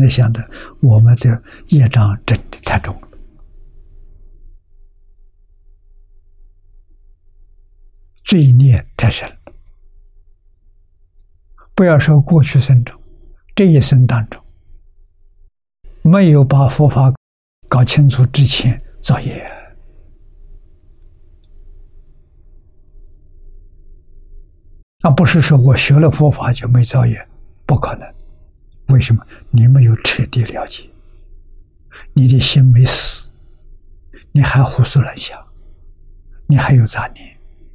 想的，我们的业障真的太重了，罪孽太深了。不要说过去生中，这一生当中，没有把佛法搞清楚之前造业。那不是说我学了佛法就没造业，不可能。为什么？你没有彻底了解，你的心没死，你还胡思乱想，你还有杂念，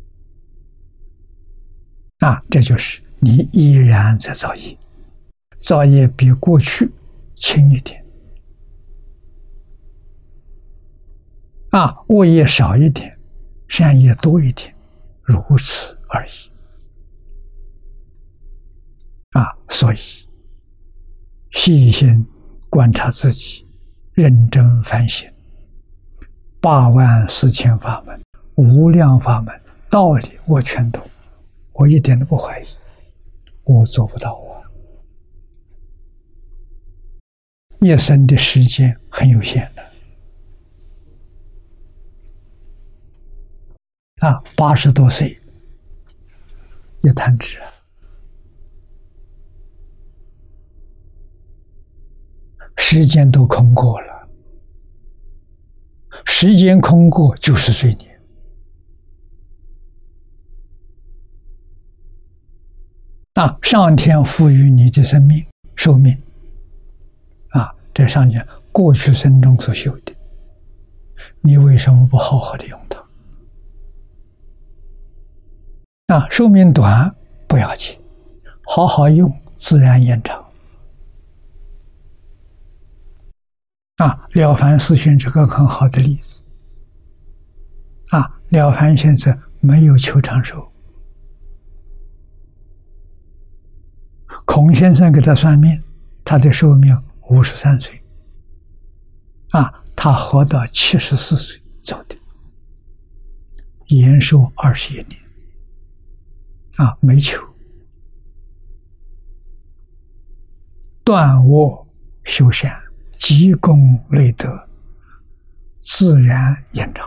这就是你依然在造业，造业比过去轻一点，恶业少一点，善业多一点，如此而已。所以细心观察自己，认真反省84000法门，无量法门，道理我全懂，我一点都不怀疑，我做不到一生的时间很有限的80多岁也弹指时间都空过了，时间空过就是岁年。上天赋予你的生命寿命这上讲过去生中所修的，你为什么不好好的用它？寿命短不要紧，好好用，自然延长。了凡四训这个很好的例子。了凡先生没有求长寿，孔先生给他算命，他的寿命53岁，他活到74岁走的，延寿21年，没求，断恶修善，积功累德，自然延长。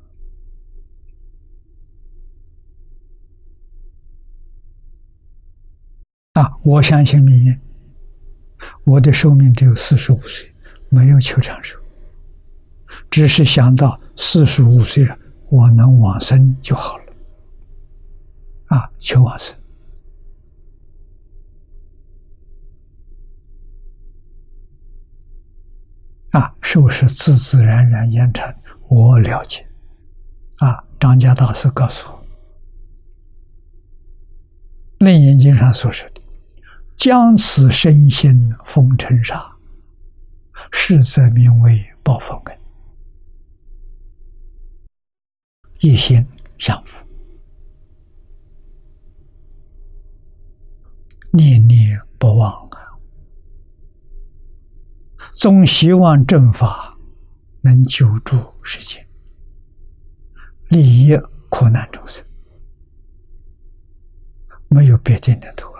我相信命运，我的寿命只有45岁，没有求长寿，只是想到45岁我能往生就好了，求往生。寿是自自然然延长，我了解。张家大师告诉我，《楞严经》上所说的将此身心封尘沙，是则名为报佛恩，一心向佛，念念不忘总希望正法能救助世间，利益苦难众生，没有别的念头。